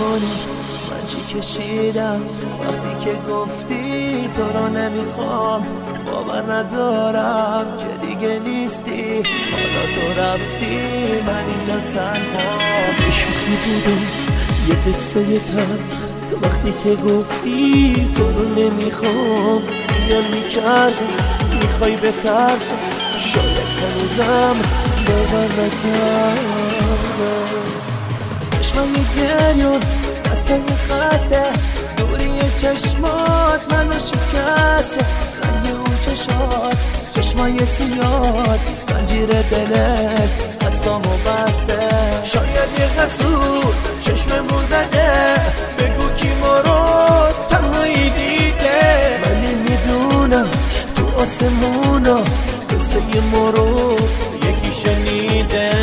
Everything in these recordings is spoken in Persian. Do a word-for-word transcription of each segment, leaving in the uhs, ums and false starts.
نمیدونی من چی کشیدم وقتی که گفتی تو رو نمیخوام. باور ندارم که دیگه نیستی، حالا تو رفتی من اینجا تنها. یه شوخی بوده یه قصه تلخ، وقتی که گفتی تو رو نمیخوام دیگه میکردی میخوای به طرف. شاید هنوزم باور نکردم. چشمای گریون دستای خسته، دوری چشمات منو شکسته. رنگ اون چشات چشمای سیاد، زنجیر دلت دستامو بسته. شاید یه قصور چشممو زده، بگو کی ما رو تنهایی دیده. ولی میدونم تو آسمونا قصه ما رو یکی شنیده.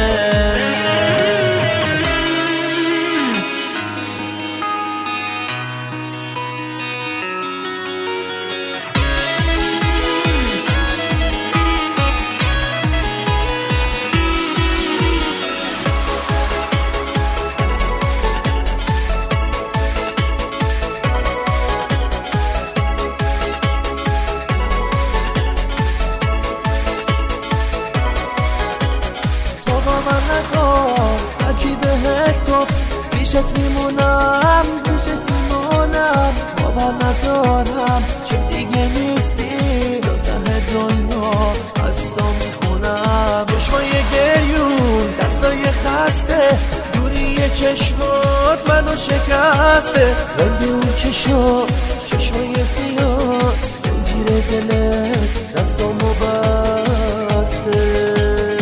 هرکی بهت گفت پیشت میمونم پیشت میمونم. باور ندارم که دیگه نیستی، تا ته دنیا از تو میخونم. چشمای گریون دستای خسته، دوری چشمات منو شکسته. رنگ اون چشم چشمای سیاه، زنجیر دلت دستامو بسته.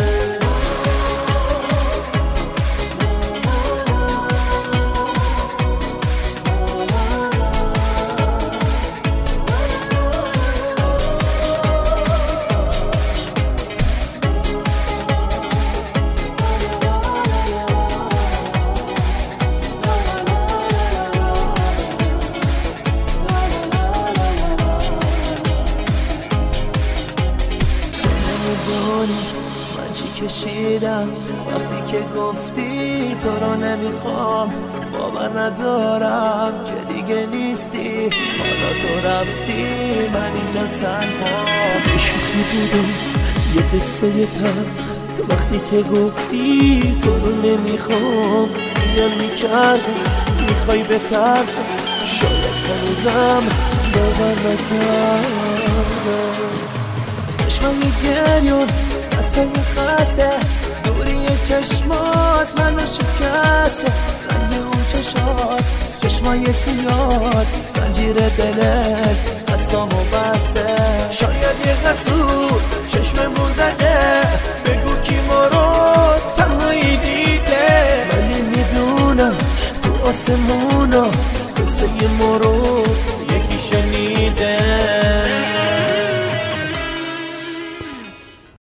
من چی کشیدم وقتی که گفتی تو رو نمیخوام. باور ندارم که دیگه نیستی، حالا تو رفتی من اینجا تنها. یه شوخی بوده یه قصه تلخ، وقتی که گفتی تو رو نمیخوام دیگه میکردی میخوای به طرف. شاید هنوزم باور نکردم. چشمای گریون دستای خسته، دوری چشمات منو شکسته. رنگ اون چشات چشمای سیاد، زنجیر دلت دستامو بسته. شاید یه قصور چشممو زده، بگو کی ما رو تنهایی دیده. ولی میدونم تو آسمون